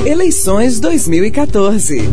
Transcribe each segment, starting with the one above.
Eleições 2014.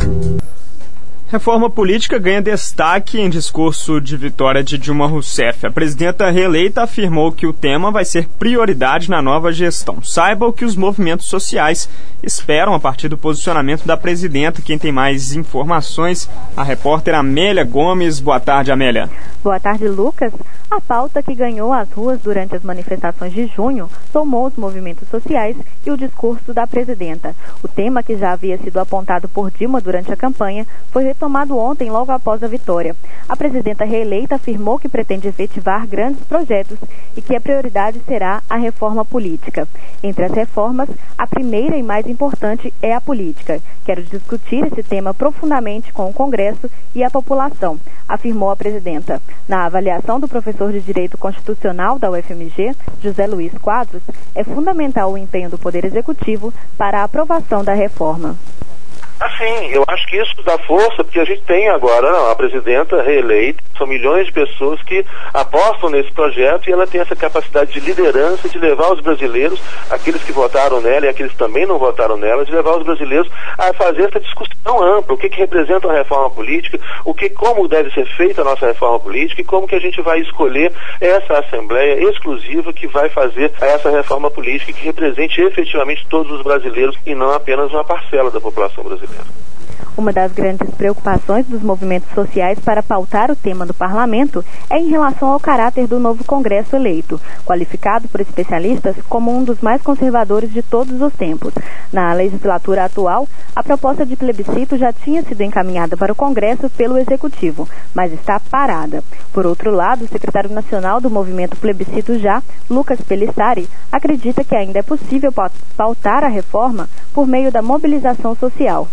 Reforma política ganha destaque em discurso de vitória de Dilma Rousseff. A presidenta reeleita afirmou que o tema vai ser prioridade na nova gestão. Saiba o que os movimentos sociais esperam a partir do posicionamento da presidenta. Quem tem mais informações, a repórter Amélia Gomes. Boa tarde, Amélia. Boa tarde, Lucas. A pauta que ganhou as ruas durante as manifestações de junho tomou os movimentos sociais e o discurso da presidenta. O tema, que já havia sido apontado por Dilma durante a campanha, foi retomado ontem, logo após a vitória. A presidenta reeleita afirmou que pretende efetivar grandes projetos e que a prioridade será a reforma política. Entre as reformas, a primeira e mais importante é a política. Quero discutir esse tema profundamente com o Congresso e a população, afirmou a presidenta. Na avaliação do professor de Direito Constitucional da UFMG, José Luiz Quadros, é fundamental o empenho do Poder Executivo para a aprovação da reforma. Sim, eu acho que isso dá força, porque a gente tem agora a presidenta reeleita, são milhões de pessoas que apostam nesse projeto e ela tem essa capacidade de liderança, de levar os brasileiros, aqueles que votaram nela e aqueles que também não votaram nela, de levar os brasileiros a fazer essa discussão ampla, o que representa a reforma política, como deve ser feita a nossa reforma política e como que a gente vai escolher essa assembleia exclusiva que vai fazer essa reforma política que represente efetivamente todos os brasileiros e não apenas uma parcela da população brasileira. Uma das grandes preocupações dos movimentos sociais para pautar o tema do parlamento é em relação ao caráter do novo Congresso eleito, qualificado por especialistas como um dos mais conservadores de todos os tempos. Na legislatura atual, a proposta de plebiscito já tinha sido encaminhada para o Congresso pelo Executivo, mas está parada. Por outro lado, o secretário nacional do movimento Plebiscito Já, Lucas Pelissari, acredita que ainda é possível pautar a reforma por meio da mobilização social.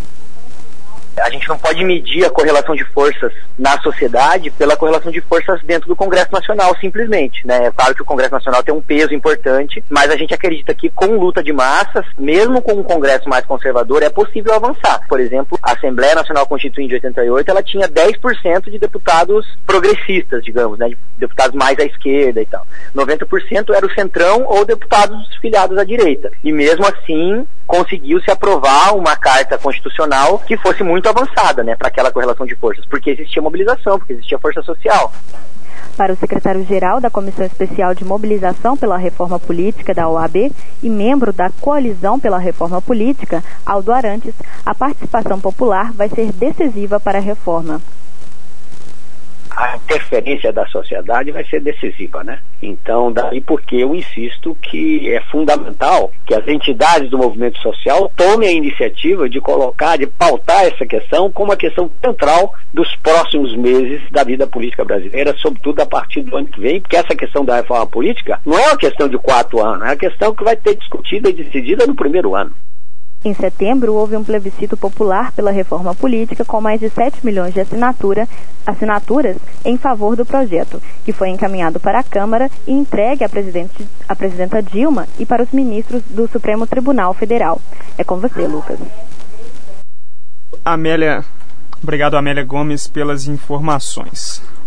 A gente não pode medir a correlação de forças na sociedade pela correlação de forças dentro do Congresso Nacional, simplesmente, né? É claro que o Congresso Nacional tem um peso importante, mas a gente acredita que com luta de massas, mesmo com um Congresso mais conservador, é possível avançar. Por exemplo, a Assembleia Nacional Constituinte de 88, ela tinha 10% de deputados progressistas, digamos, né? De deputados mais à esquerda e tal. 90% era o centrão ou deputados filiados à direita. E mesmo assim, conseguiu-se aprovar uma carta constitucional que fosse muito avançada, né, para aquela correlação de forças, porque existia mobilização, porque existia força social. Para o secretário-geral da Comissão Especial de Mobilização pela Reforma Política da OAB e membro da Coalizão pela Reforma Política, Aldo Arantes, a participação popular vai ser decisiva para a reforma. A interferência da sociedade vai ser decisiva, né? Então, daí porque eu insisto que é fundamental que as entidades do movimento social tomem a iniciativa de pautar essa questão como a questão central dos próximos meses da vida política brasileira, sobretudo a partir do ano que vem, porque essa questão da reforma política não é uma questão de 4 anos, é uma questão que vai ter discutida e decidida no primeiro ano. Em setembro, houve um plebiscito popular pela reforma política com mais de 7 milhões de assinaturas em favor do projeto, que foi encaminhado para a Câmara e entregue à presidenta Dilma e para os ministros do Supremo Tribunal Federal. É com você, Lucas. Obrigado, Amélia Gomes, pelas informações.